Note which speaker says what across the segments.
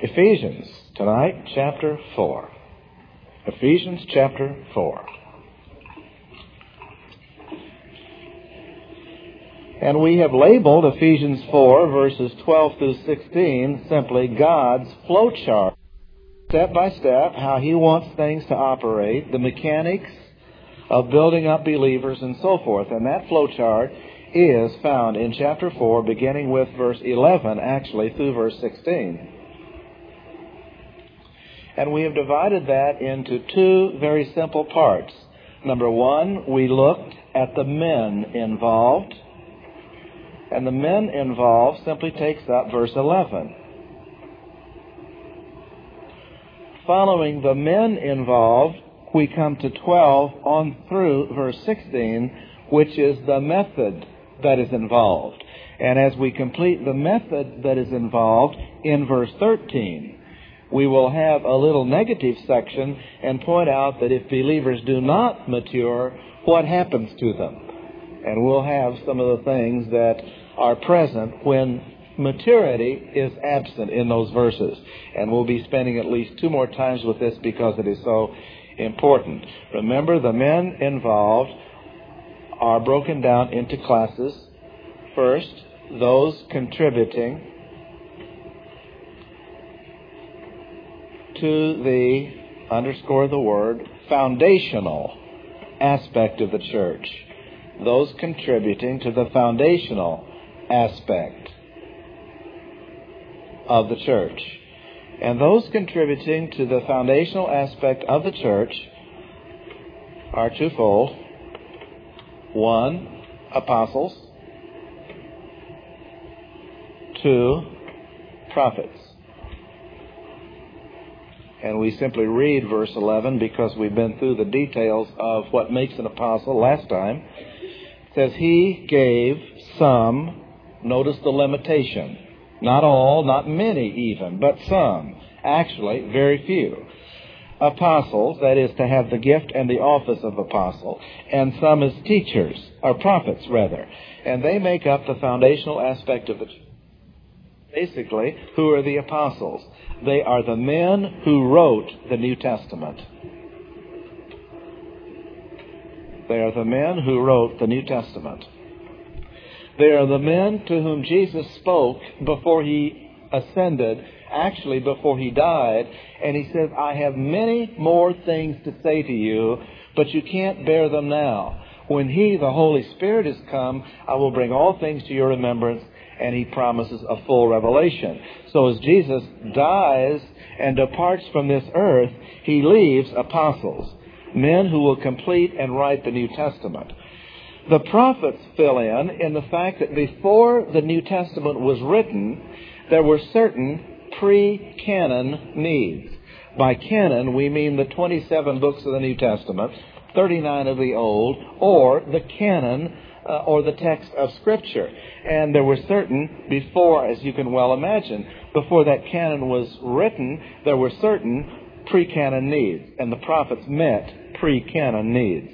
Speaker 1: Ephesians, tonight, chapter 4. Ephesians chapter 4. And we have labeled Ephesians 4, verses 12 through 16, simply God's flowchart. Step by step, how He wants things to operate, the mechanics of building up believers and so forth. And that flowchart is found in chapter 4, beginning with verse 11, actually, through verse 16. And we have divided that into two very simple parts. Number one, we looked at the men involved. And the men involved simply takes up verse 11. Following the men involved, we come to 12 on through verse 16, which is the method that is involved. And as we complete the method that is involved in verse 13, we will have a little negative section and point out that if believers do not mature, what happens to them? And we'll have some of the things that are present when maturity is absent in those verses. And we'll be spending at least two more times with this because it is so important. Remember, the men involved are broken down into classes. First, those contributing to the, underscore the word, foundational aspect of the church. Those contributing to the foundational aspect of the church. And those contributing to the foundational aspect of the church are twofold. One, apostles. Two, prophets. And we simply read verse 11 because we've been through the details of what makes an apostle last time. It says, He gave some, notice the limitation, not all, not many even, but some, actually very few, apostles, that is to have the gift and the office of apostle, and some as teachers, or prophets rather, and they make up the foundational aspect of the church. Basically, who are the apostles? They are the men who wrote the New Testament. They are the men who wrote the New Testament. They are the men to whom Jesus spoke before He ascended, actually before He died, and He says, I have many more things to say to you, but you can't bear them now. When He, the Holy Spirit, is come, I will bring all things to your remembrance, and He promises a full revelation. So as Jesus dies and departs from this earth, He leaves apostles, men who will complete and write the New Testament. The prophets fill in the fact that before the New Testament was written, there were certain pre-canon needs. By canon, we mean the 27 books of the New Testament, 39 of the Old, or the canon, or the text of Scripture. And there were certain, before, as you can well imagine, before that canon was written, there were certain pre-canon needs. And the prophets met pre-canon needs.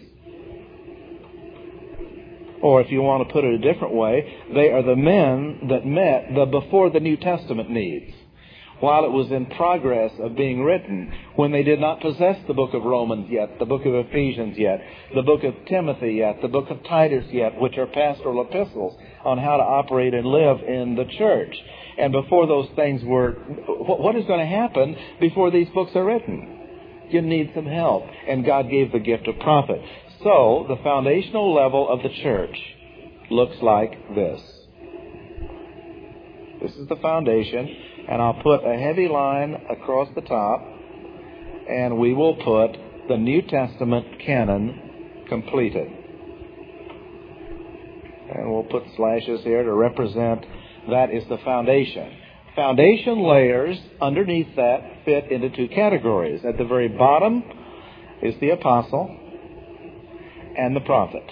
Speaker 1: Or if you want to put it a different way, they are the men that met the before the New Testament needs. While it was in progress of being written, when they did not possess the book of Romans yet, the book of Ephesians yet, the book of Timothy yet, the book of Titus yet, which are pastoral epistles on how to operate and live in the church. And before those things were, what is going to happen before these books are written? You need some help. And God gave the gift of prophet. So, the foundational level of the church looks like this. This is the foundation, and I'll put a heavy line across the top, and we will put the New Testament canon completed. And we'll put slashes here to represent that is the foundation. Foundation layers underneath that fit into two categories. At the very bottom is the apostle and the prophet.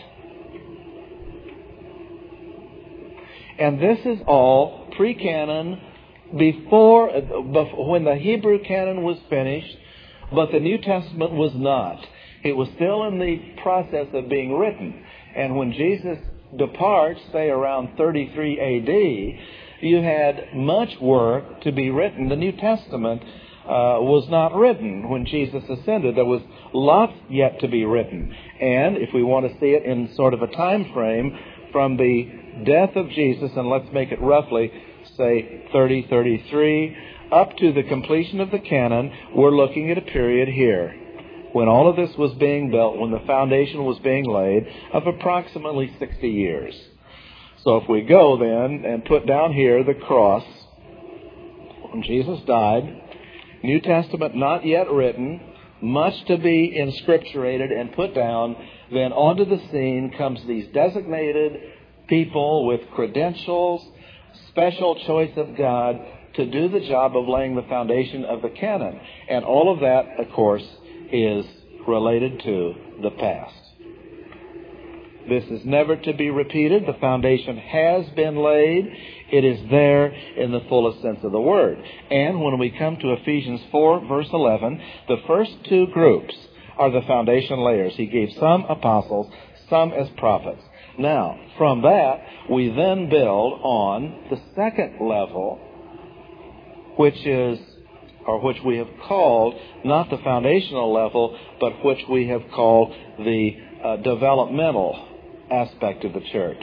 Speaker 1: And this is all pre-canon, before when the Hebrew canon was finished, but the New Testament was not. It was still in the process of being written. And when Jesus departs, say around 33 A.D., you had much work to be written. The New Testament was not written when Jesus ascended. There was lots yet to be written. And if we want to see it in sort of a time frame, from the death of Jesus, and let's make it roughly, say 33, up to the completion of the canon, we're looking at a period here, when all of this was being built, when the foundation was being laid, of approximately 60 years. So if we go then and put down here the cross, when Jesus died, New Testament not yet written, much to be inscripturated and put down, then onto the scene comes these designated people with credentials, special choice of God, to do the job of laying the foundation of the canon. And all of that, of course, is related to the past. This is never to be repeated. The foundation has been laid. It is there in the fullest sense of the word. And when we come to Ephesians 4, verse 11, the first two groups are the foundation layers. He gave some apostles, some as prophets. Now, from that, we then build on the second level, which we have called not the foundational level, but which we have called the developmental aspect of the church.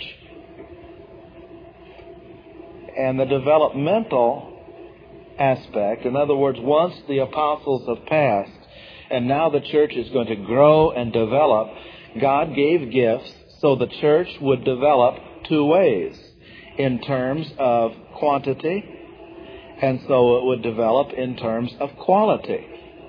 Speaker 1: And the developmental aspect, in other words, once the apostles have passed, and now the church is going to grow and develop, God gave gifts so the church would develop two ways, in terms of quantity, and so it would develop in terms of quality.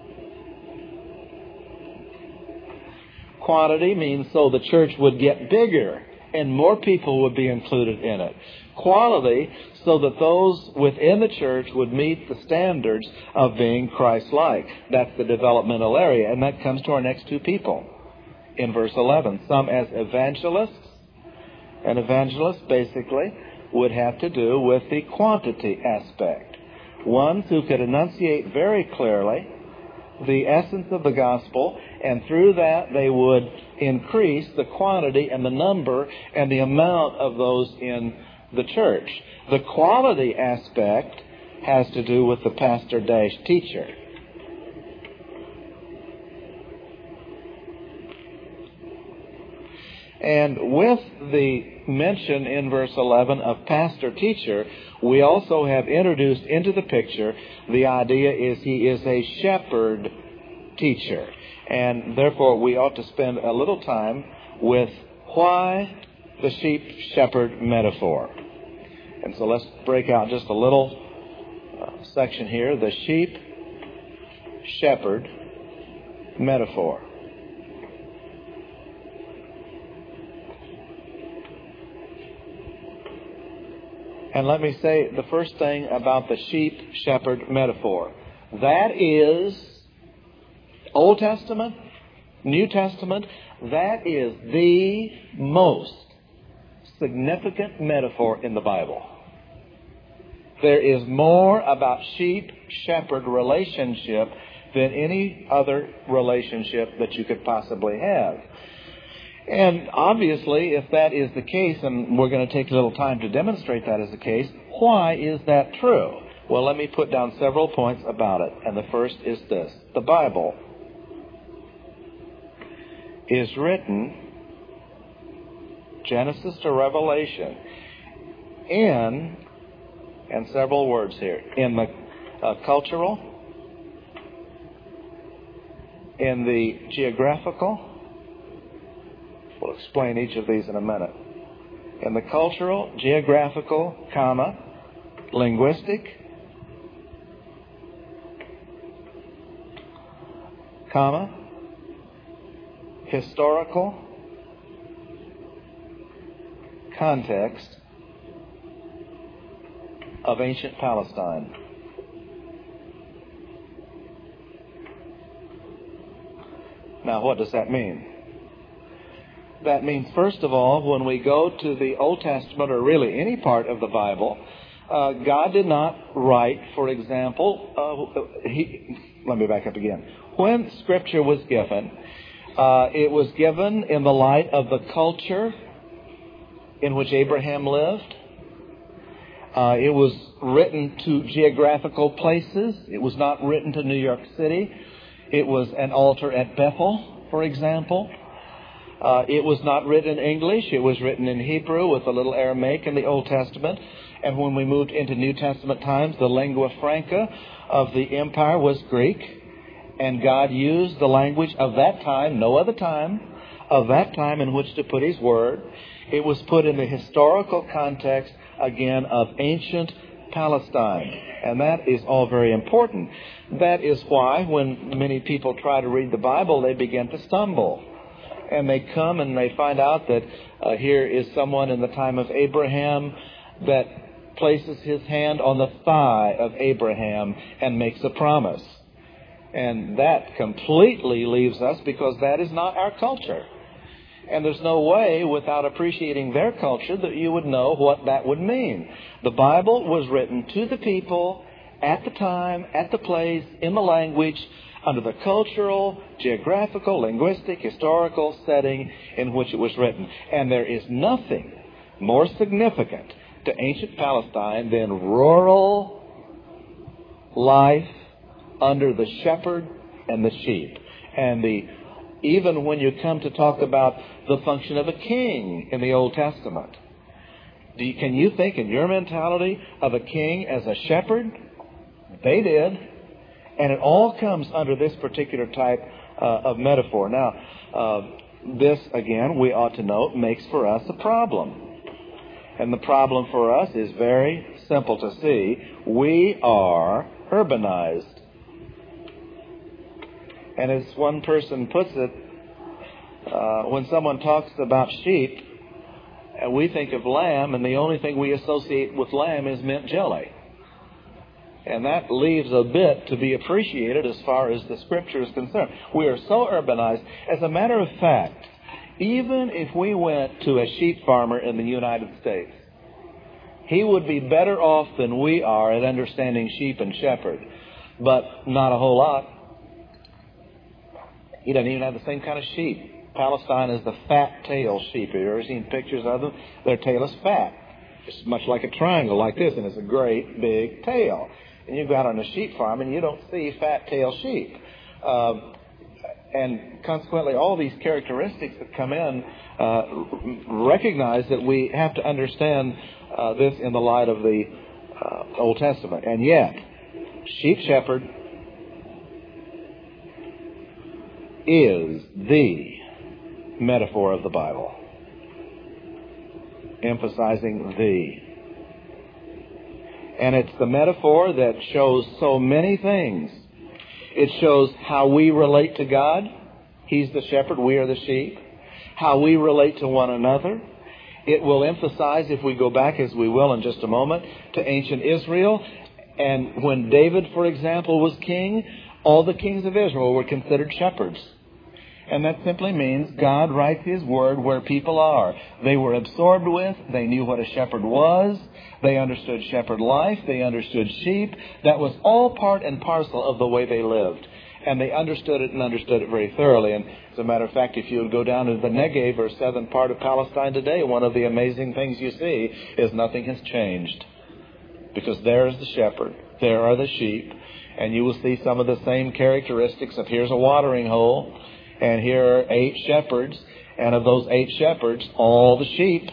Speaker 1: Quantity means so the church would get bigger and more people would be included in it. Quality, so that those within the church would meet the standards of being Christ-like. That's the developmental area. And that comes to our next two people in verse 11. Some as evangelists. And evangelists basically would have to do with the quantity aspect. Ones who could enunciate very clearly the essence of the gospel, and through that they would increase the quantity and the number and the amount of those in the church. The quality aspect has to do with the pastor-teacher. And with the mention in verse 11 of pastor-teacher, we also have introduced into the picture the idea is he is a shepherd-teacher. And therefore we ought to spend a little time with why the sheep-shepherd metaphor. And so let's break out just a little section here, the sheep-shepherd metaphor. And let me say the first thing about the sheep-shepherd metaphor. That is Old Testament, New Testament, that is the most significant metaphor in the Bible. There is more about sheep-shepherd relationship than any other relationship that you could possibly have. And obviously, if that is the case, and we're going to take a little time to demonstrate that as the case, why is that true? Well, let me put down several points about it. And the first is this. The Bible is written, Genesis to Revelation, in, and several words here, in the cultural, in the geographical. We'll explain each of these in a minute. In the cultural, geographical, linguistic, historical, context of ancient Palestine. Now, what does that mean? That means, first of all, when we go to the Old Testament, or really any part of the Bible, God did not write, for example, let me back up again. When Scripture was given, it was given in the light of the culture in which Abraham lived, It was written to geographical places. It was not written to New York City. It was an altar at Bethel, for example. It was not written in English. It was written in Hebrew with a little Aramaic in the Old Testament. And when we moved into New Testament times, the lingua franca of the empire was Greek. And God used the language of that time, no other time, of that time in which to put His Word. It was put in the historical context, again, of ancient Palestine. And that is all very important. That is why when many people try to read the Bible, they begin to stumble. And they come and they find out that here is someone in the time of Abraham that places his hand on the thigh of Abraham and makes a promise. And that completely leaves us because that is not our culture. And there's no way without appreciating their culture that you would know what that would mean. The Bible was written to the people at the time, at the place, in the language, under the cultural, geographical, linguistic, historical setting in which it was written. And there is nothing more significant to ancient Palestine than rural life under the shepherd and the sheep. And even when you come to talk about the function of a king in the Old Testament, can you think in your mentality of a king as a shepherd? They did. And it all comes under this particular type of metaphor. Now, this, again, we ought to note, makes for us a problem. And the problem for us is very simple to see. We are urbanized. And as one person puts it, when someone talks about sheep, we think of lamb, and the only thing we associate with lamb is mint jelly. And that leaves a bit to be appreciated as far as the Scripture is concerned. We are so urbanized. As a matter of fact, even if we went to a sheep farmer in the United States, he would be better off than we are at understanding sheep and shepherd, but not a whole lot. He doesn't even have the same kind of sheep. Palestine is the fat-tailed sheep. Have you ever seen pictures of them? Their tail is fat. It's much like a triangle like this, and it's a great big tail. And you go out on a sheep farm, and you don't see fat-tailed sheep. And consequently, all these characteristics that come in recognize that we have to understand this in the light of the Old Testament. And yet, sheep-shepherd is the metaphor of the Bible, emphasizing the. And it's the metaphor that shows so many things. It shows how we relate to God. He's the shepherd, we are the sheep. How we relate to one another. It will emphasize, if we go back, as we will in just a moment, to ancient Israel. And when David, for example, was king, all the kings of Israel were considered shepherds. And that simply means God writes His Word where people are. They were absorbed with, they knew what a shepherd was, they understood shepherd life, they understood sheep. That was all part and parcel of the way they lived. And they understood it and understood it very thoroughly. And as a matter of fact, if you would go down to the Negev or southern part of Palestine today, one of the amazing things you see is nothing has changed. Because there is the shepherd, there are the sheep, and you will see some of the same characteristics of here's a watering hole, and here are 8 shepherds, and of those 8 shepherds, all the sheep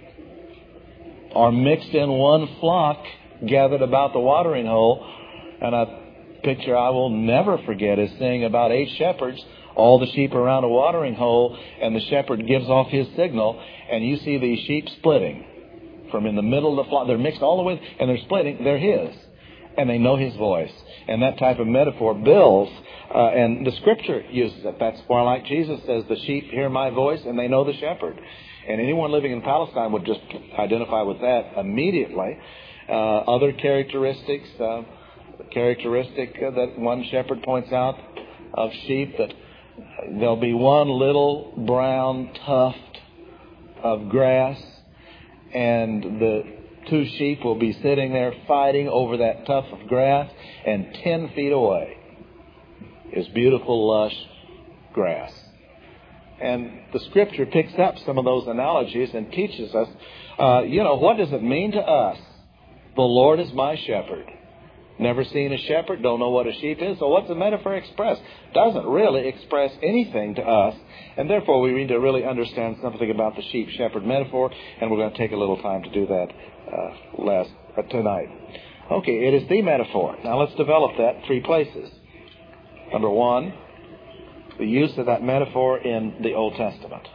Speaker 1: are mixed in one flock, gathered about the watering hole. And a picture I will never forget is seeing about 8 shepherds, all the sheep around a watering hole, and the shepherd gives off his signal, and you see these sheep splitting from in the middle of the flock. They're mixed all the way, and they're splitting. They're his, and they know his voice. And that type of metaphor builds. And the Scripture uses it. That's why, like Jesus says, the sheep hear my voice and they know the shepherd. And anyone living in Palestine would just identify with that immediately. Other characteristics, the characteristic that one shepherd points out of sheep, that there'll be one little brown tuft of grass, and the 2 sheep will be sitting there fighting over that tuft of grass, and 10 feet away is beautiful, lush grass. And the Scripture picks up some of those analogies and teaches us, what does it mean to us The Lord is my shepherd. Never seen a shepherd, don't know what a sheep is. So what's the metaphor express? Doesn't really express anything to us. And therefore we need to really understand something about the sheep-shepherd metaphor. And we're going to take a little time to do that tonight. Okay, it is the metaphor. Now let's develop that 3 places. Number 1, the use of that metaphor in the Old Testament.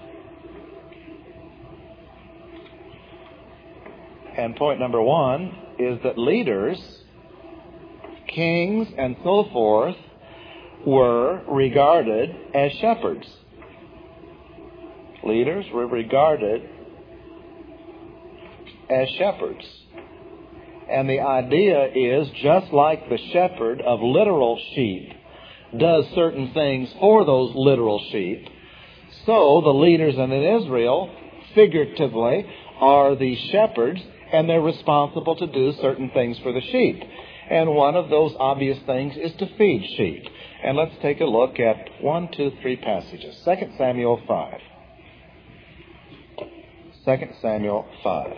Speaker 1: And point number 1 is that leaders, kings, and so forth were regarded as shepherds. Leaders were regarded as shepherds. And the idea is, just like the shepherd of literal sheep does certain things for those literal sheep, so the leaders in Israel, figuratively, are the shepherds, and they're responsible to do certain things for the sheep. And one of those obvious things is to feed sheep. And let's take a look at 3 passages. 2 Samuel 5. 2 Samuel 5.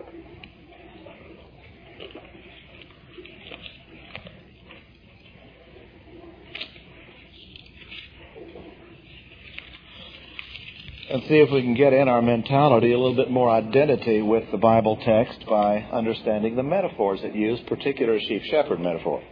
Speaker 1: And see if we can get in our mentality a little bit more identity with the Bible text by understanding the metaphors it used, particularly sheep-shepherd metaphor.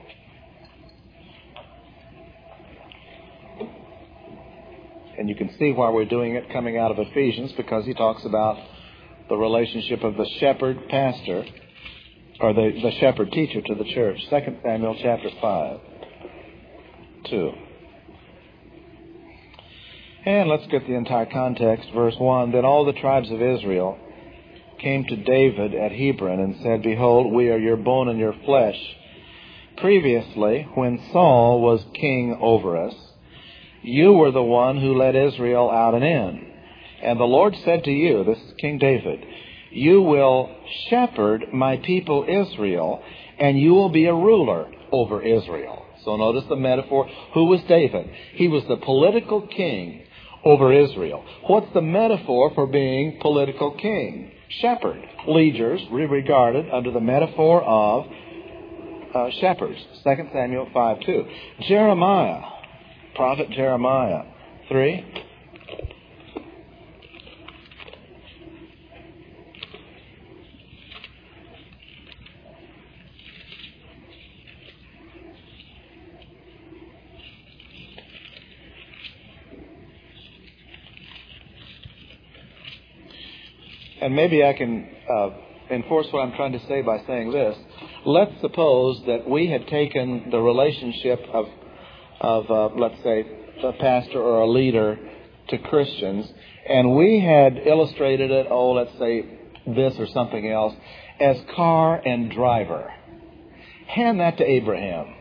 Speaker 1: And you can see why we're doing it coming out of Ephesians, because he talks about the relationship of the shepherd-pastor, or the shepherd-teacher to the church. 2 Samuel chapter 5, 2. And let's get the entire context. Verse 1, Then all the tribes of Israel came to David at Hebron and said, Behold, we are your bone and your flesh. Previously, when Saul was king over us, you were the one who led Israel out and in. And the Lord said to you, this is King David, You will shepherd my people Israel, and you will be a ruler over Israel. So notice the metaphor. Who was David? He was the political king over Israel. What's the metaphor for being political king? Shepherd. Leaders regarded under the metaphor of shepherds. 2 Samuel 5:2. Jeremiah, prophet Jeremiah 3. And maybe I can enforce what I'm trying to say by saying this. Let's suppose that we had taken the relationship of let's say, a pastor or a leader to Christians, and we had illustrated it, let's say this or something else, as car and driver. Hand that to Abraham.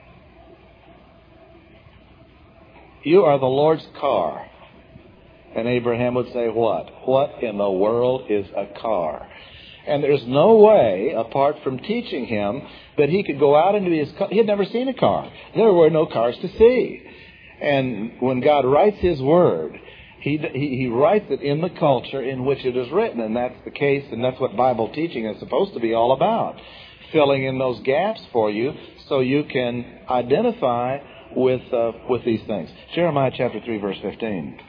Speaker 1: You are the Lord's car. And Abraham would say, what? What in the world is a car? And there's no way, apart from teaching him, that he could go out into his car. He had never seen a car. There were no cars to see. And when God writes His Word, He writes it in the culture in which it is written. And that's the case, and that's what Bible teaching is supposed to be all about. Filling in those gaps for you so you can identify with these things. Jeremiah chapter 3, verse 15.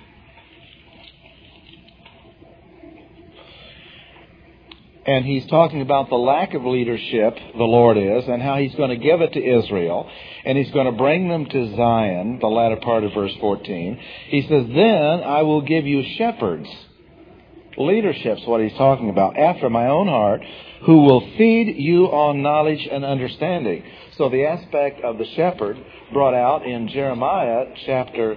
Speaker 1: And he's talking about the lack of leadership, the Lord is, and how He's going to give it to Israel. And He's going to bring them to Zion, the latter part of verse 14. He says, Then I will give you shepherds. Leadership's what He's talking about. After my own heart, who will feed you on knowledge and understanding. So the aspect of the shepherd brought out in Jeremiah chapter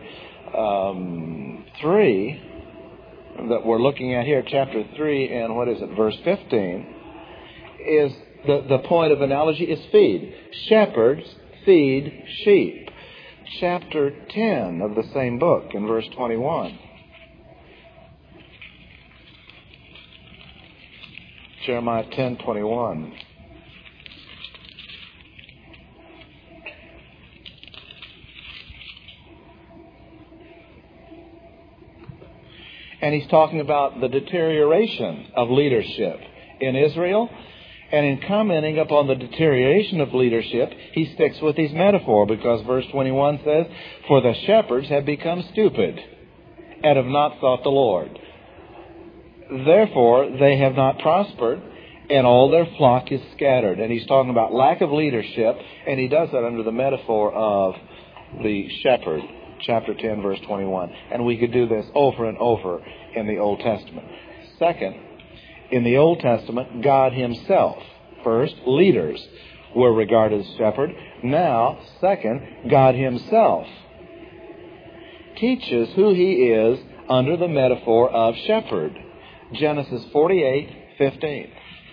Speaker 1: 3... that we're looking at here, chapter 3 and verse 15, is the point of analogy is feed. Shepherds feed sheep. Chapter 10 of the same book in verse 21. Jeremiah 10:21. And he's talking about the deterioration of leadership in Israel. And in commenting upon the deterioration of leadership, he sticks with his metaphor because verse 21 says, "For the shepherds have become stupid and have not sought the Lord. Therefore, they have not prospered, and all their flock is scattered." And he's talking about lack of leadership, and he does that under the metaphor of the shepherd, chapter 10, verse 21. And we could do this over and over in the Old Testament. Second, in the Old Testament, God himself, first, leaders were regarded as shepherd. Now, second, God himself teaches who he is under the metaphor of shepherd. Genesis 48:15.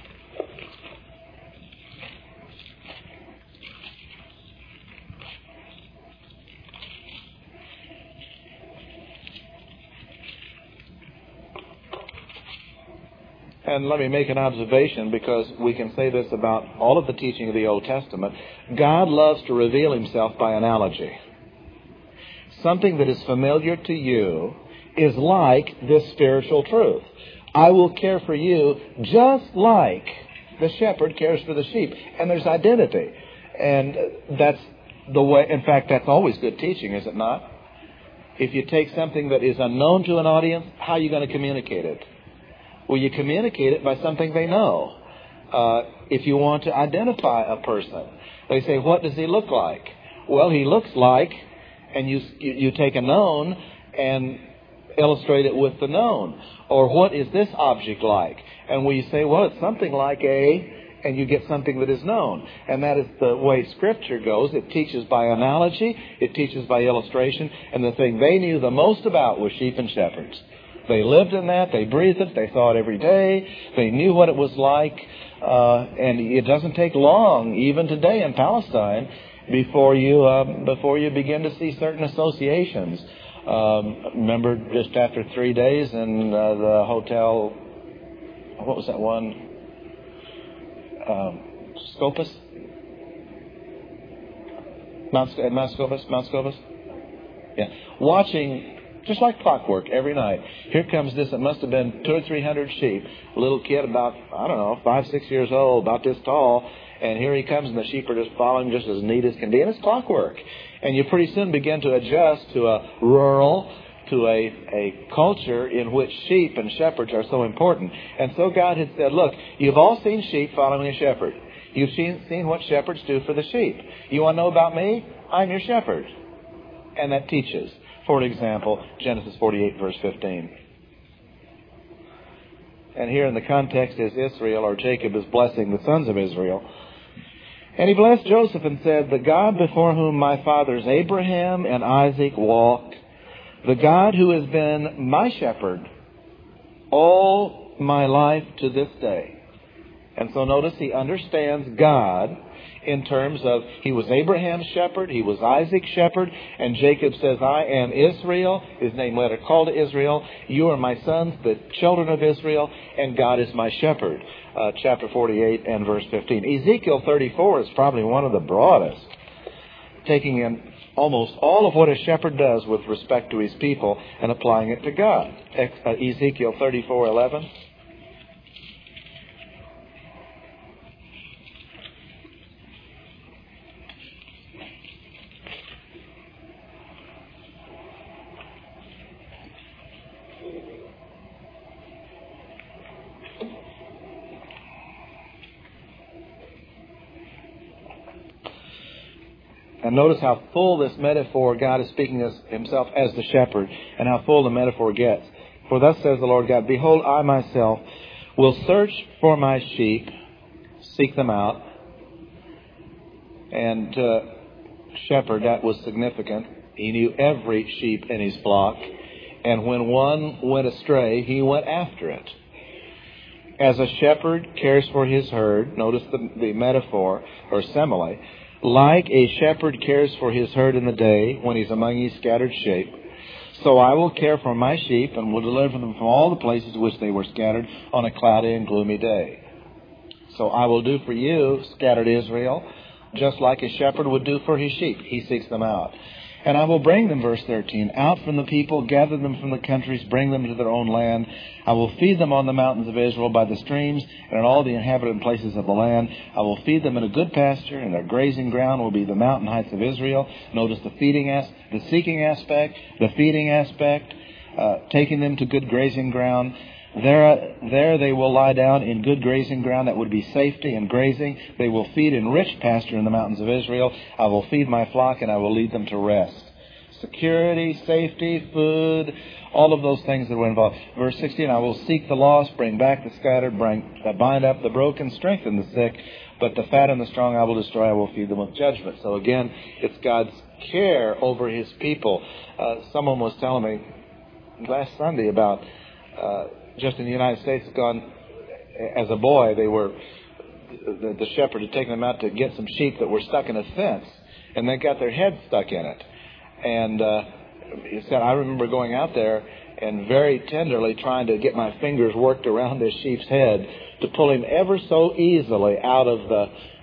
Speaker 1: And let me make an observation, because we can say this about all of the teaching of the Old Testament. God loves to reveal himself by analogy. Something that is familiar to you is like this spiritual truth. I will care for you just like the shepherd cares for the sheep. And there's identity. And that's the way, in fact, that's always good teaching, is it not? If you take something that is unknown to an audience, how are you going to communicate it? Well, you communicate it by something they know. If you want to identify a person, they say, "What does he look like?" Well, he looks like, and you take a known and illustrate it with the known. Or what is this object like? And we say, well, it's something like and you get something that is known. And that is the way Scripture goes. It teaches by analogy, it teaches by illustration, and the thing they knew the most about was sheep and shepherds. They lived in that, they breathed it, they saw it every day, they knew what it was like, and it doesn't take long, even today in Palestine, before you begin to see certain associations. Remember, just after 3 days in the hotel, what was that one? Scopus? Mount Scopus? Yeah. Watching, just like clockwork, every night. Here comes this, it must have been 200 or 300 sheep. A little kid about, 5, 6 years old, about this tall. And here he comes, and the sheep are just following just as neat as can be. And it's clockwork. And you pretty soon begin to adjust to a rural, to a culture in which sheep and shepherds are so important. And so God had said, look, you've all seen sheep following a shepherd. You've seen what shepherds do for the sheep. You want to know about me? I'm your shepherd. And that teaches. For example, Genesis 48, verse 15. And here in the context is Israel, or Jacob is blessing the sons of Israel. And he blessed Joseph and said, "The God before whom my fathers Abraham and Isaac walked, the God who has been my shepherd all my life to this day." And so notice he understands God in terms of he was Abraham's shepherd, he was Isaac's shepherd, and Jacob says, "I am Israel." His name later called to Israel. "You are my sons, the children of Israel, and God is my shepherd." Chapter 48 and verse 15. Ezekiel 34 is probably one of the broadest, taking in almost all of what a shepherd does with respect to his people and applying it to God. Ezekiel 34:11. And notice how full this metaphor, God is speaking of himself as the shepherd, and how full the metaphor gets. "For thus says the Lord God, behold, I myself will search for my sheep, seek them out." And shepherd, that was significant. He knew every sheep in his flock. And when one went astray, he went after it. As a shepherd cares for his herd, notice the metaphor, or simile, like a shepherd cares for his herd in the day when he's among his scattered sheep, so I will care for my sheep and will deliver them from all the places to which they were scattered on a cloudy and gloomy day. So I will do for you, scattered Israel, just like a shepherd would do for his sheep. He seeks them out. And I will bring them, verse 13, out from the people, gather them from the countries, bring them to their own land. I will feed them on the mountains of Israel, by the streams, and in all the inhabited places of the land. I will feed them in a good pasture, and their grazing ground will be the mountain heights of Israel. Notice the seeking aspect, the feeding aspect, taking them to good grazing ground. There they will lie down in good grazing ground. That would be safety and grazing. They will feed in rich pasture in the mountains of Israel. I will feed my flock, and I will lead them to rest. Security, safety, food, all of those things that were involved. Verse 16, I will seek the lost, bring back the scattered, bind up the broken, strengthen the sick, but the fat and the strong I will destroy. I will feed them with judgment. So again, it's God's care over His people. Someone was telling me last Sunday about just in the United States, as a boy, the shepherd had taken them out to get some sheep that were stuck in a fence, and they got their heads stuck in it. And he said, I remember going out there and very tenderly trying to get my fingers worked around this sheep's head to pull him ever so easily out of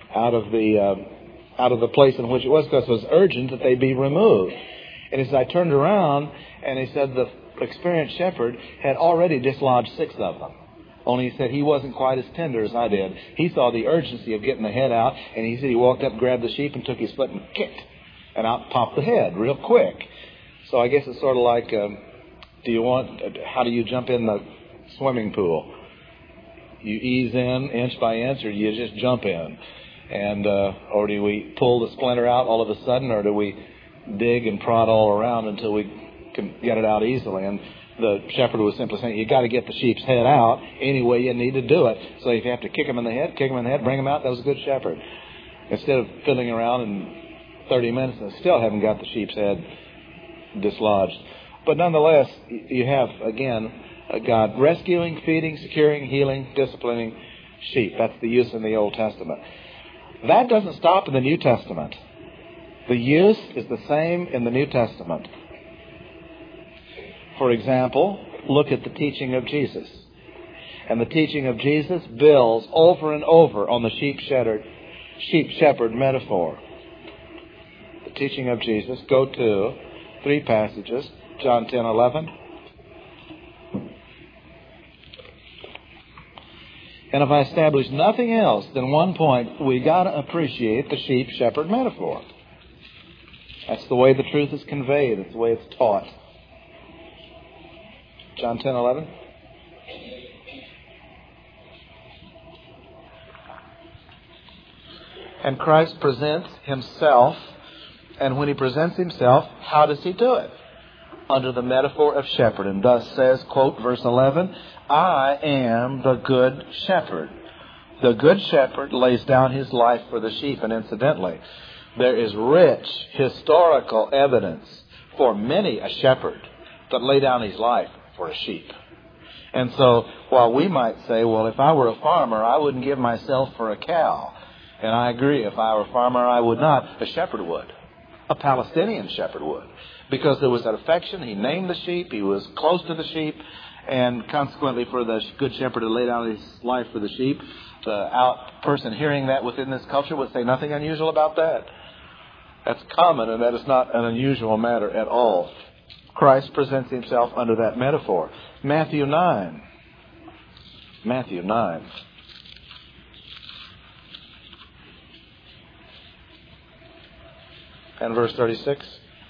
Speaker 1: the place in which it was, because it was urgent that they be removed. And as I turned around, and he said the experienced shepherd had already dislodged 6 of them. Only he said he wasn't quite as tender as I did. He saw the urgency of getting the head out, and he said he walked up, grabbed the sheep, and took his foot and kicked, and out popped the head real quick. So I guess it's sort of like, how do you jump in the swimming pool? You ease in inch by inch, or you just jump in? And or do we pull the splinter out all of a sudden, or do we dig and prod all around until we can get it out easily? And the shepherd was simply saying, you got to get the sheep's head out any way you need to do it. So if you have to kick him in the head, bring him out. That was a good shepherd. Instead of fiddling around in 30 minutes and still haven't got the sheep's head dislodged. But nonetheless, you have, again, God rescuing, feeding, securing, healing, disciplining sheep. That's the use in the Old Testament. That doesn't stop in the New Testament. The use is the same in the New Testament. For example, look at the teaching of Jesus. And the teaching of Jesus builds over and over on the sheep shepherd metaphor. The teaching of Jesus. Go to 3 passages. John 10:11. And if I establish nothing else than one point, we got to appreciate the sheep shepherd metaphor. That's the way the truth is conveyed. It's the way it's taught. John 10:11. And Christ presents Himself, and when He presents Himself, how does He do it? Under the metaphor of shepherd, and thus says, quote, verse 11, I am the good shepherd. The good shepherd lays down his life for the sheep, and incidentally, there is rich historical evidence for many a shepherd that lay down his life for a sheep. And so, while we might say, well, if I were a farmer, I wouldn't give myself for a cow. And I agree, if I were a farmer, I would not. A shepherd would. A Palestinian shepherd would. Because there was that affection. He named the sheep. He was close to the sheep. And consequently, for the good shepherd to lay down his life for the sheep, the person hearing that within this culture would say nothing unusual about that. That's common, and that is not an unusual matter at all. Christ presents Himself under that metaphor. Matthew 9. Matthew 9. And verse 36.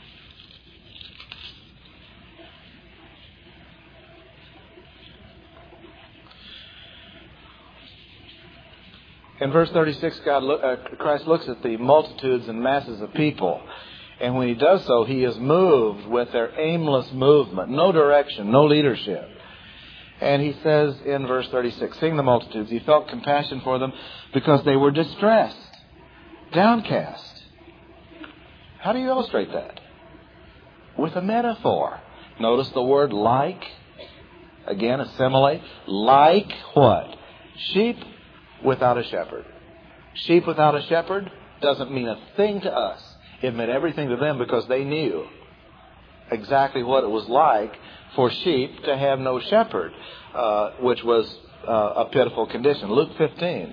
Speaker 1: In verse 36, Christ looks at the multitudes and masses of people. And when He does so, He is moved with their aimless movement. No direction, no leadership. And He says in verse 36, seeing the multitudes, He felt compassion for them because they were distressed, downcast. How do you illustrate that? With a metaphor. Notice the word like. Again, a simile. Like what? Sheep without a shepherd. Sheep without a shepherd doesn't mean a thing to us. It meant everything to them because they knew exactly what it was like for sheep to have no shepherd, which was a pitiful condition. Luke 15.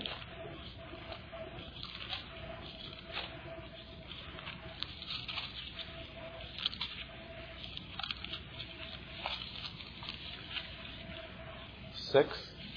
Speaker 1: 6.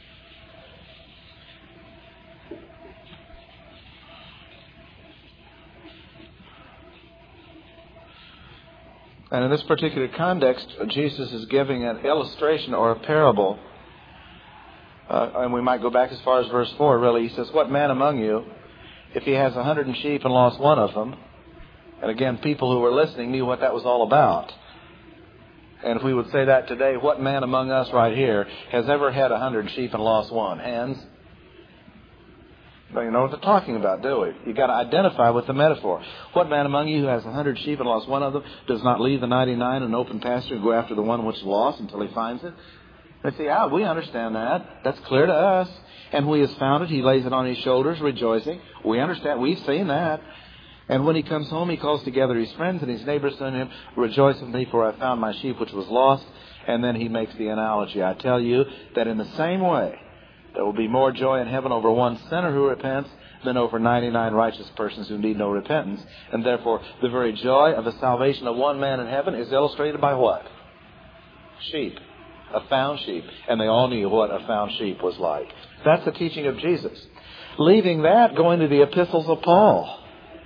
Speaker 1: And in this particular context, Jesus is giving an illustration or a parable. And we might go back as far as verse 4, really. He says, what man among you, if he has 100 sheep and lost one of them? And again, people who were listening knew what that was all about. And if we would say that today, what man among us right here has ever had 100 sheep and lost one? Hands? Well, you know what they're talking about, do we? You've got to identify with the metaphor. What man among you who has 100 sheep and lost one of them does not leave the 99 in open pasture and go after the one which is lost until he finds it? They say, we understand that. That's clear to us. And when he has found it, he lays it on his shoulders, rejoicing. We understand. We've seen that. And when he comes home, he calls together his friends and his neighbors to him, rejoice with me, for I found my sheep which was lost. And then he makes the analogy. I tell you that in the same way, there will be more joy in heaven over one sinner who repents than over 99 righteous persons who need no repentance. And therefore, the very joy of the salvation of one man in heaven is illustrated by what? Sheep. A found sheep. And they all knew what a found sheep was like. That's the teaching of Jesus. Leaving that, going to the epistles of Paul.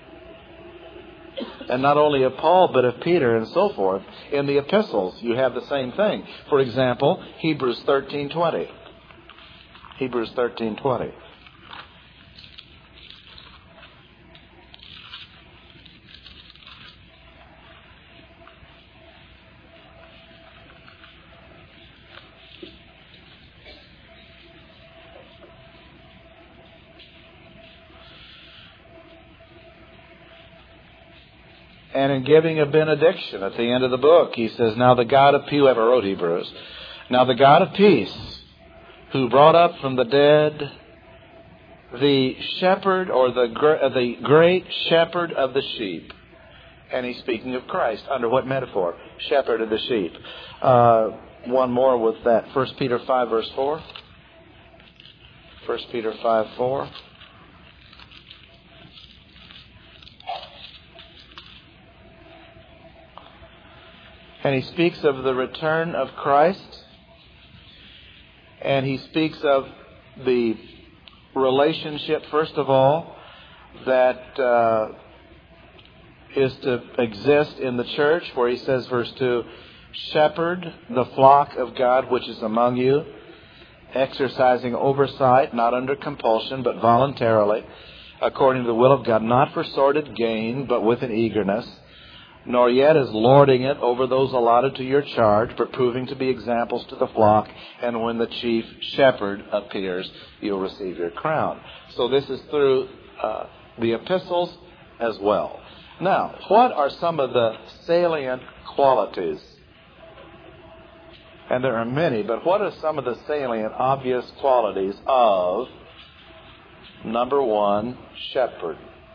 Speaker 1: And not only of Paul, but of Peter and so forth. In the epistles, you have the same thing. For example, Hebrews 13:20. Hebrews 13:20. And in giving a benediction at the end of the book, he says, now the God of peace, whoever wrote Hebrews, now the God of peace, who brought up from the dead the shepherd or the great shepherd of the sheep. And he's speaking of Christ. Under what metaphor? Shepherd of the sheep. One more with that. 1 Peter 5 verse 4. 1 Peter 5:4. And he speaks of the return of Christ. And he speaks of the relationship, first of all, that is to exist in the church, where he says, verse 2, shepherd the flock of God which is among you, exercising oversight, not under compulsion, but voluntarily, according to the will of God, not for sordid gain, but with an eagerness, nor yet as lording it over those allotted to your charge, but proving to be examples to the flock. And when the chief shepherd appears, you'll receive your crown. So this is through the epistles as well. Now, what are some of the salient qualities? And there are many, but what are some of the salient, obvious qualities of, number one, shepherd?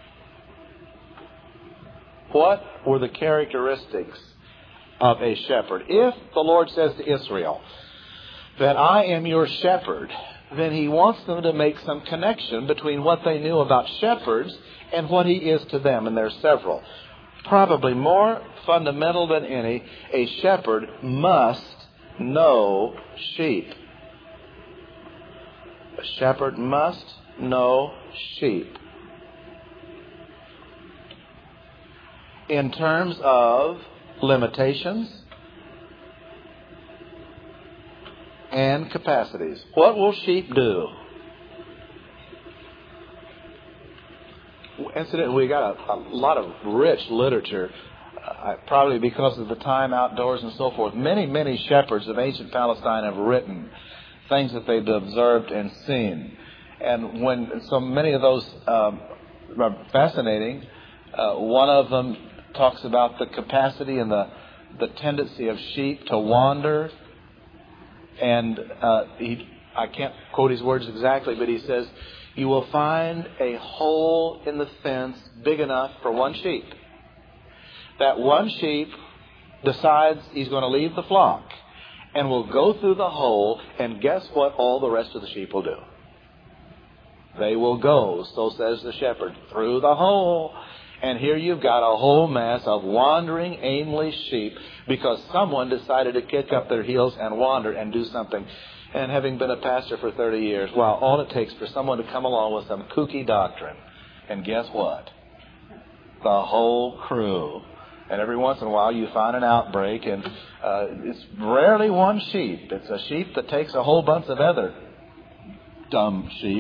Speaker 1: What were the characteristics of a shepherd? If the Lord says to Israel that I am your shepherd, then he wants them to make some connection between what they knew about shepherds and what he is to them. And there's several. Probably more fundamental than any, a shepherd must know sheep. A shepherd must know sheep. In terms of limitations and capacities. What will sheep do? Incidentally, we got a lot of rich literature, probably because of the time outdoors and so forth. Many shepherds of ancient Palestine have written things that they've observed and seen. And when so many of those are fascinating, one of them talks about the capacity and the tendency of sheep to wander. And I can't quote his words exactly, but he says, you will find a hole in the fence big enough for one sheep. That one sheep decides he's going to leave the flock and will go through the hole, and guess what all the rest of the sheep will do? They will go, so says the shepherd, through the hole. And here you've got a whole mass of wandering, aimless sheep because someone decided to kick up their heels and wander and do something. And having been a pastor for 30 years, well, all it takes for someone to come along with some kooky doctrine, and guess what? The whole crew. And every once in a while you find an outbreak, and it's rarely one sheep. It's a sheep that takes a whole bunch of other dumb sheep.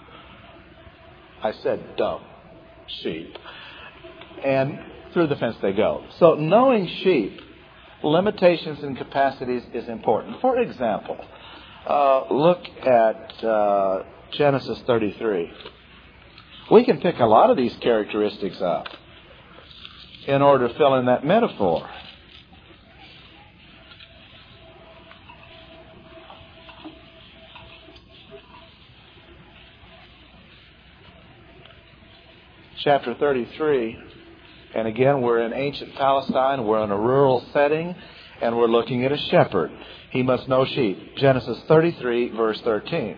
Speaker 1: I said dumb sheep. And through the fence they go. So knowing sheep, limitations and capacities is important. For example, look at Genesis 33. We can pick a lot of these characteristics up in order to fill in that metaphor. Chapter 33, and again we're in ancient Palestine, we're in a rural setting, and we're looking at a shepherd. He must know sheep. Genesis 33, verse 13.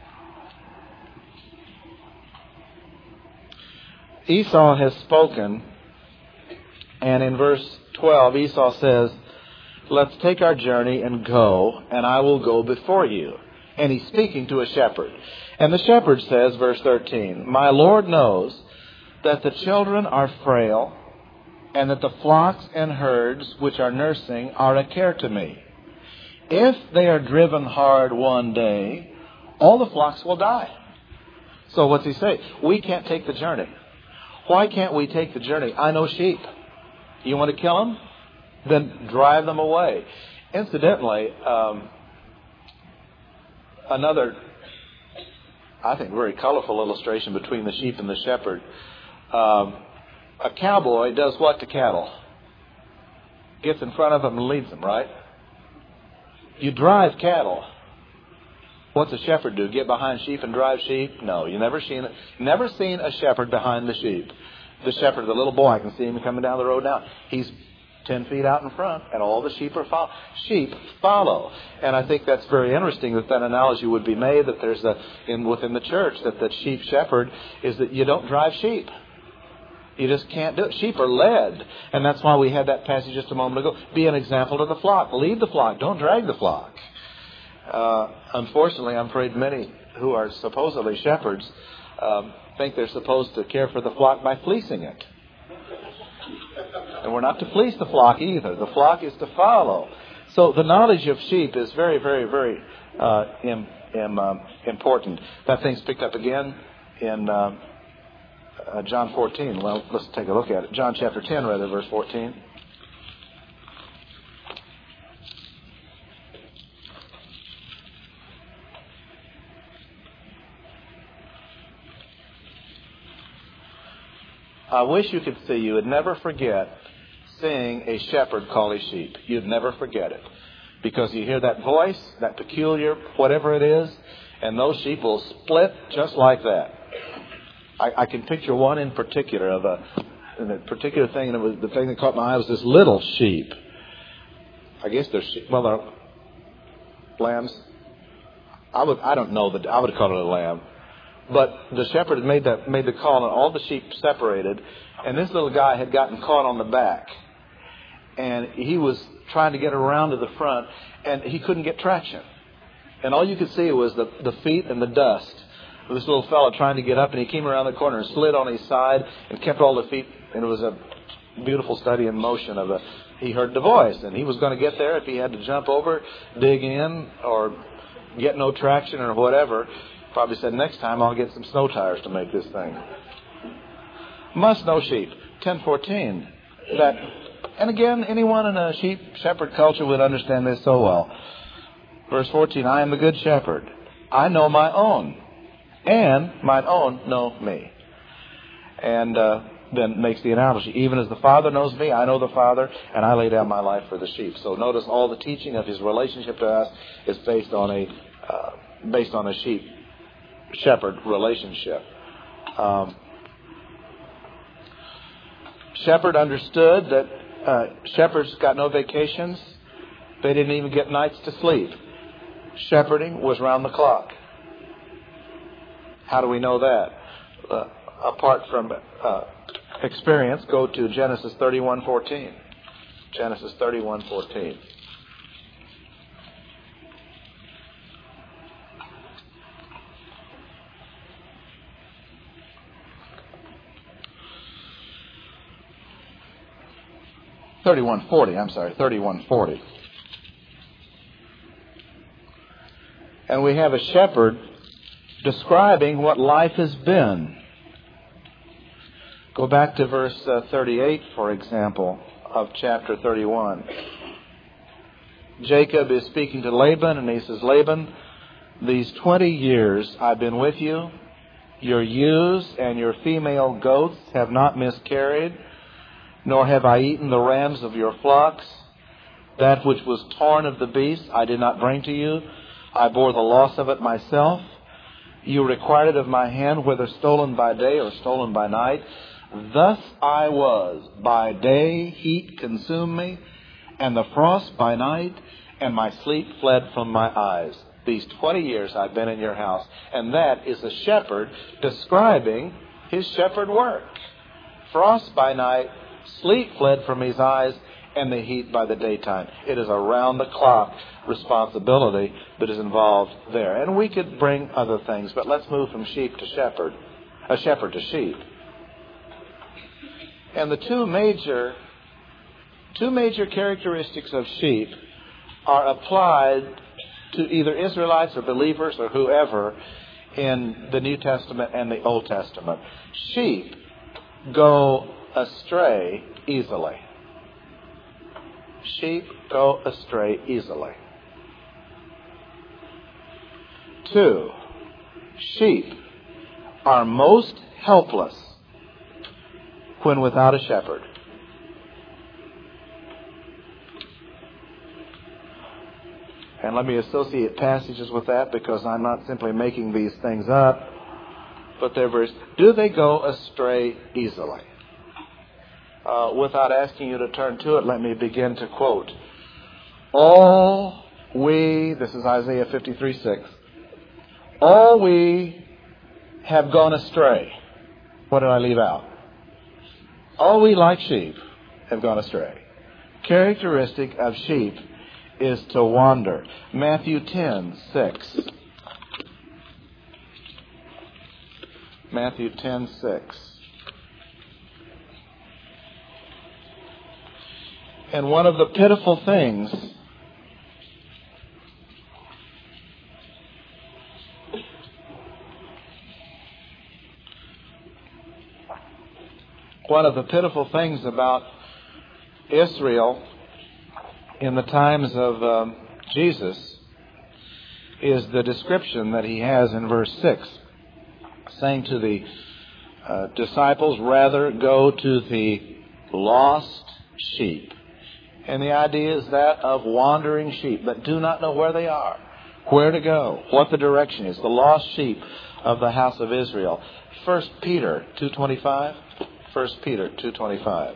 Speaker 1: Esau has spoken, and in verse 12, Esau says, let's take our journey and go, and I will go before you. And he's speaking to a shepherd. And the shepherd says, verse 13, my Lord knows that the children are frail, and that the flocks and herds which are nursing are a care to me. If they are driven hard one day, all the flocks will die. So what's he say? We can't take the journey. Why can't we take the journey? I know sheep. You want to kill them? Then drive them away. Incidentally, another, I think, very colorful illustration between the sheep and the shepherd. A cowboy does what to cattle? Gets in front of them and leads them, right? You drive cattle. What's a shepherd do? Get behind sheep and drive sheep? No, you never seen a shepherd behind the sheep. The shepherd, the little boy, I can see him coming down the road now. He's 10 feet out in front, and all the sheep are sheep follow. And I think that's very interesting that analogy would be made that there's within the church that the sheep shepherd is that you don't drive sheep. You just can't do it. Sheep are led. And that's why we had that passage just a moment ago. Be an example to the flock. Lead the flock. Don't drag the flock. Unfortunately, I'm afraid many who are supposedly shepherds think they're supposed to care for the flock by fleecing it. And we're not to fleece the flock either. The flock is to follow. So the knowledge of sheep is very, very, very important. That thing's picked up again in John 14. Well, let's take a look at it. John chapter 10, rather, verse 14. I wish you could see. You would never forget seeing a shepherd call his sheep. You'd never forget it. Because you hear that voice, that peculiar whatever it is, and those sheep will split just like that. I can picture one in particular of a particular thing, and it was the thing that caught my eye was this little sheep. I guess they're sheep. Well, they're lambs. I would call it a lamb. But the shepherd had made the call, and all the sheep separated, and this little guy had gotten caught on the back, and he was trying to get around to the front, and he couldn't get traction, and all you could see was the feet and the dust of this little fellow trying to get up, and he came around the corner and slid on his side and kept all the feet, and it was a beautiful study in motion he heard the voice, and he was going to get there if he had to jump over, dig in, or get no traction or whatever. Probably said, next time I'll get some snow tires to make this thing. Must know sheep. 10:14. And again, anyone in a sheep shepherd culture would understand this so well. Verse 14, I am the good shepherd. I know my own, and mine own know me. And then makes the analogy. Even as the Father knows me, I know the Father, and I lay down my life for the sheep. So notice all the teaching of his relationship to us is based on a sheep shepherd relationship. Shepherd understood that shepherds got no vacations. They didn't even get nights to sleep. Shepherding was round the clock. How do we know that? Apart from experience, go to Genesis 31:14. Genesis 31:14. 31:40. And we have a shepherd describing what life has been. Go back to verse 38, for example, of chapter 31. Jacob is speaking to Laban, and he says, Laban, these 20 years I've been with you. Your ewes and your female goats have not miscarried, nor have I eaten the rams of your flocks. That which was torn of the beast I did not bring to you. I bore the loss of it myself. You required it of my hand, whether stolen by day or stolen by night. Thus I was. By day heat consumed me, and the frost by night, and my sleep fled from my eyes. These 20 years I've been in your house. And that is a shepherd describing his shepherd work. Frost by night, sleep fled from his eyes, and the heat by the daytime. It is a round-the-clock responsibility that is involved there. And we could bring other things, but let's move from sheep to shepherd, a shepherd to sheep. And the two major characteristics of sheep are applied to either Israelites or believers or whoever in the New Testament and the Old Testament. Sheep go astray easily. Sheep go astray easily. 2, sheep are most helpless when without a shepherd. And let me associate passages with that, because I'm not simply making these things up, but they're verse. Do they go astray easily? Without asking you to turn to it, let me begin to quote. This is Isaiah 53:6. All we have gone astray. What did I leave out? All we like sheep have gone astray. Characteristic of sheep is to wander. Matthew 10:6. Matthew 10:6. And one of the pitiful things about Israel in the times of Jesus is the description that he has in verse 6, saying to the disciples, rather go to the lost sheep. And the idea is that of wandering sheep that do not know where they are, where to go, what the direction is. The lost sheep of the house of Israel. 1 Peter 2:25. 1 Peter 2:25.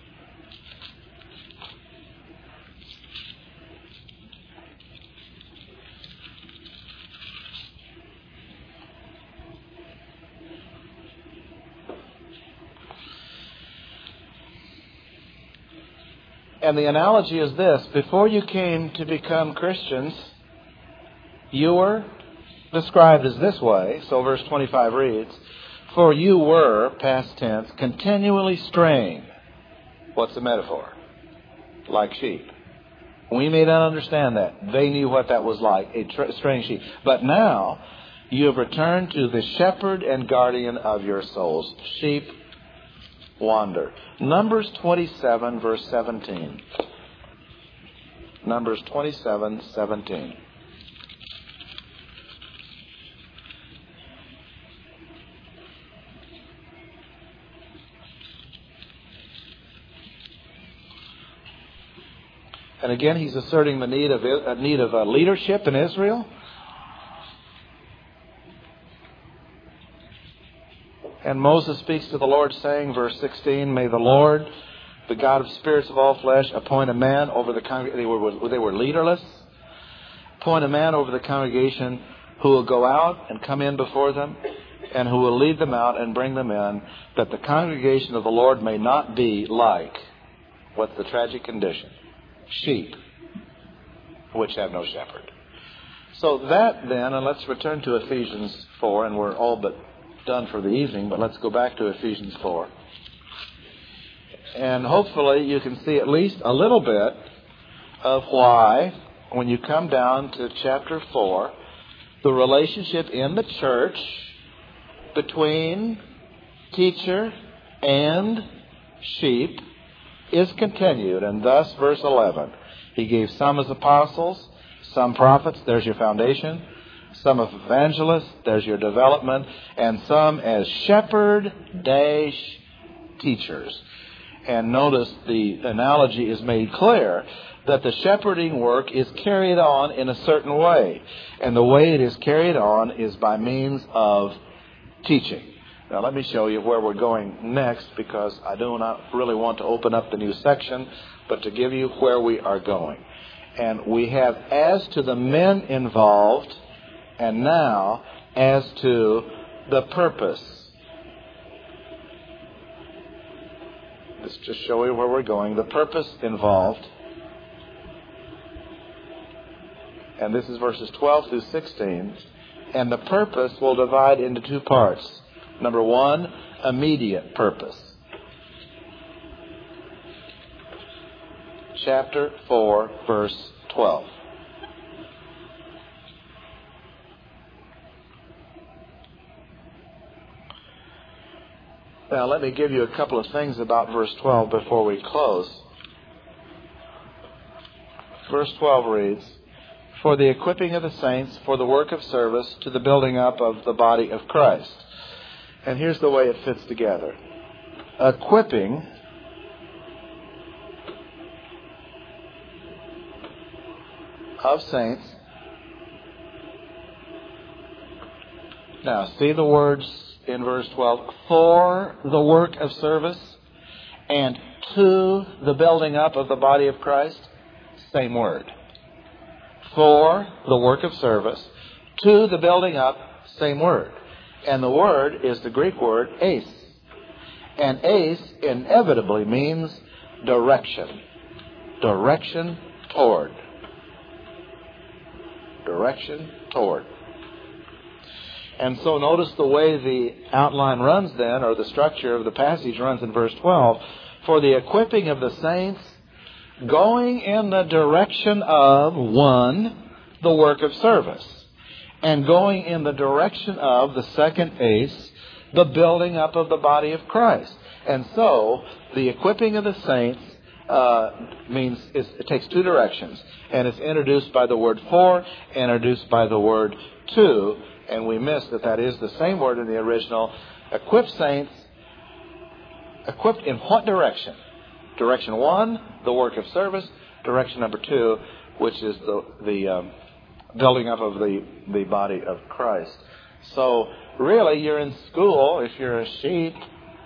Speaker 1: And the analogy is this. Before you came to become Christians, you were described as this way. So verse 25 reads, for you were, past tense, continually straying. What's the metaphor? Like sheep. We may not understand that. They knew what that was like, straying sheep. But now you have returned to the shepherd and guardian of your souls. Sheep wander. Numbers 27, verse 17. Numbers 27:17. And again, he's asserting the need of leadership in Israel. And Moses speaks to the Lord saying, verse 16, may the Lord, the God of spirits of all flesh, appoint a man over the congregation. They were leaderless. Appoint a man over the congregation who will go out and come in before them, and who will lead them out and bring them in, that the congregation of the Lord may not be like, what's the tragic condition? Sheep, which have no shepherd. So that then, and let's return to Ephesians 4, and we're all but done for the evening, but let's go back to Ephesians 4. And hopefully you can see at least a little bit of why, when you come down to chapter 4, the relationship in the church between teacher and sheep is continued. And thus, verse 11, he gave some as apostles, some prophets, there's your foundation, some as evangelists, there's your development, and some as shepherd-teachers. And notice the analogy is made clear that the shepherding work is carried on in a certain way. And the way it is carried on is by means of teaching. Now let me show you where we're going next, because I do not really want to open up the new section, but to give you where we are going. And we have as to the men involved, and now as to the purpose. Let's just show you where we're going. The purpose involved. And this is verses 12 through 16. And the purpose will divide into two parts. Number one, immediate purpose. Chapter 4, verse 12. Now, let me give you a couple of things about verse 12 before we close. Verse 12 reads, "For the equipping of the saints, for the work of service, to the building up of the body of Christ." And here's the way it fits together. Equipping of saints. Now, see the words in verse 12, for the work of service and to the building up of the body of Christ. Same word. For the work of service, to the building up, same word. And the word is the Greek word eis. And eis inevitably means direction. Direction toward. Direction toward. And so notice the way the outline runs then, or the structure of the passage runs in verse 12. For the equipping of the saints, going in the direction of, one, the work of service. And going in the direction of, the second eis, the building up of the body of Christ. And so, the equipping of the saints means it takes two directions. And it's introduced by the word for, introduced by the word to. And we miss that is the same word in the original. Equip saints, equipped in what direction? Direction one, the work of service. Direction number two, which is the building up of the body of Christ. So really, you're in school if you're a sheep.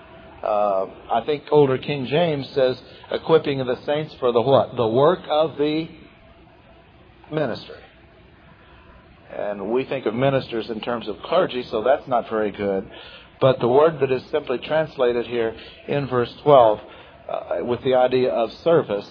Speaker 1: I think older King James says equipping of the saints for the what? The work of the ministry. And we think of ministers in terms of clergy, so that's not very good. But the word that is simply translated here in verse 12 with the idea of service,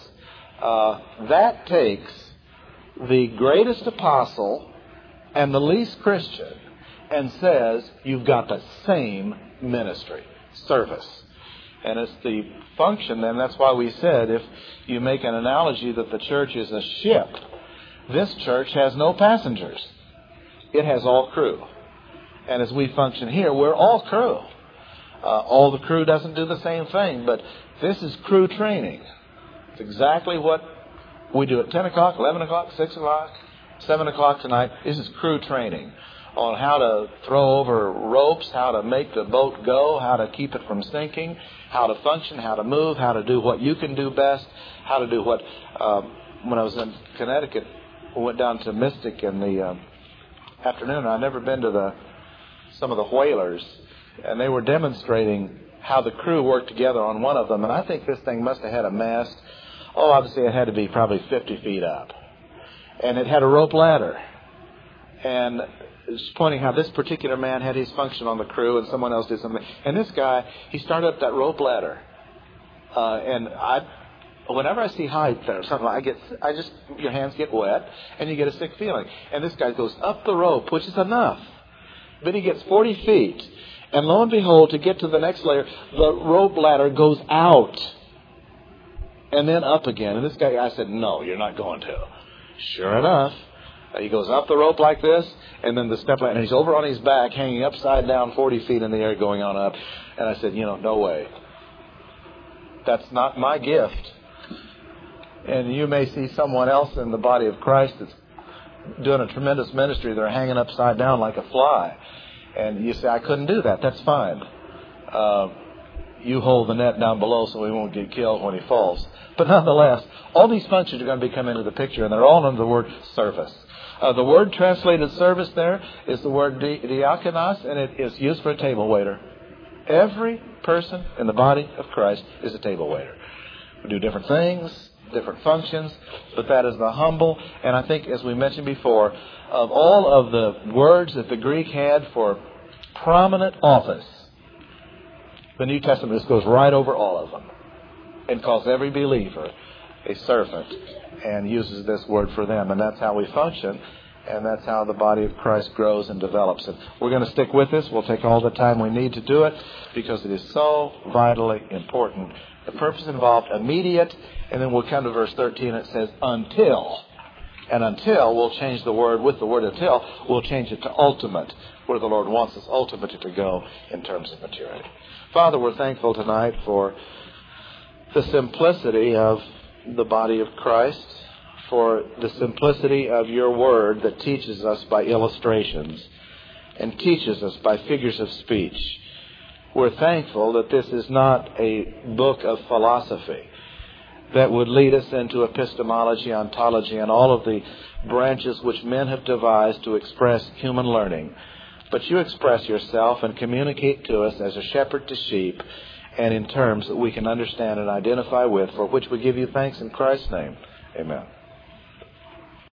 Speaker 1: that takes the greatest apostle and the least Christian and says you've got the same ministry, service. And it's the function, and that's why we said if you make an analogy that the church is a ship, this church has no passengers. It has all crew. And as we function here, we're all crew. All the crew doesn't do the same thing, but this is crew training. It's exactly what we do at 10 o'clock, 11 o'clock, 6 o'clock, 7 o'clock tonight. This is crew training on how to throw over ropes, how to make the boat go, how to keep it from sinking, how to function, how to move, how to do what you can do best, how to do what... when I was in Connecticut, we went down to Mystic in the... afternoon. I'd never been to some of the whalers, and they were demonstrating how the crew worked together on one of them. And I think this thing must have had a mast. Oh, obviously it had to be probably 50 feet up, and it had a rope ladder. And it's pointing how this particular man had his function on the crew, and someone else did something. And this guy, he started up that rope ladder, whenever I see height there, something your hands get wet and you get a sick feeling. And this guy goes up the rope, which is enough. Then he gets 40 feet. And lo and behold, to get to the next layer, the rope ladder goes out. and then up again. And this guy, I said, no, you're not going to. Sure enough, he goes up the rope like this, and then the step ladder, and he's over on his back, hanging upside down 40 feet in the air, going on up. And I said, no way. That's not my gift. And you may see someone else in the body of Christ that's doing a tremendous ministry. They're hanging upside down like a fly. And you say, I couldn't do that. That's fine. You hold the net down below so he won't get killed when he falls. But nonetheless, all these functions are going to come into the picture, and they're all under the word service. The word translated service there is the word diakonos, and it is used for a table waiter. Every person in the body of Christ is a table waiter. We do different things, different functions, but that is the humble. And I think, as we mentioned before, of all of the words that the Greek had for prominent office, the New Testament just goes right over all of them and calls every believer a servant and uses this word for them. And that's how we function, and that's how the body of Christ grows and develops. And we're going to stick with this. We'll take all the time we need to do it because it is so vitally important. The purpose involved immediate, and then we'll come to verse 13. It says until. And until, we'll change the word with the word until. We'll change it to ultimate, where the Lord wants us ultimately to go in terms of maturity. Father, we're thankful tonight for the simplicity of the body of Christ, for the simplicity of your word that teaches us by illustrations and teaches us by figures of speech. We're thankful that this is not a book of philosophy that would lead us into epistemology, ontology, and all of the branches which men have devised to express human learning. But you express yourself and communicate to us as a shepherd to sheep, and in terms that we can understand and identify with, for which we give you thanks in Christ's name. Amen.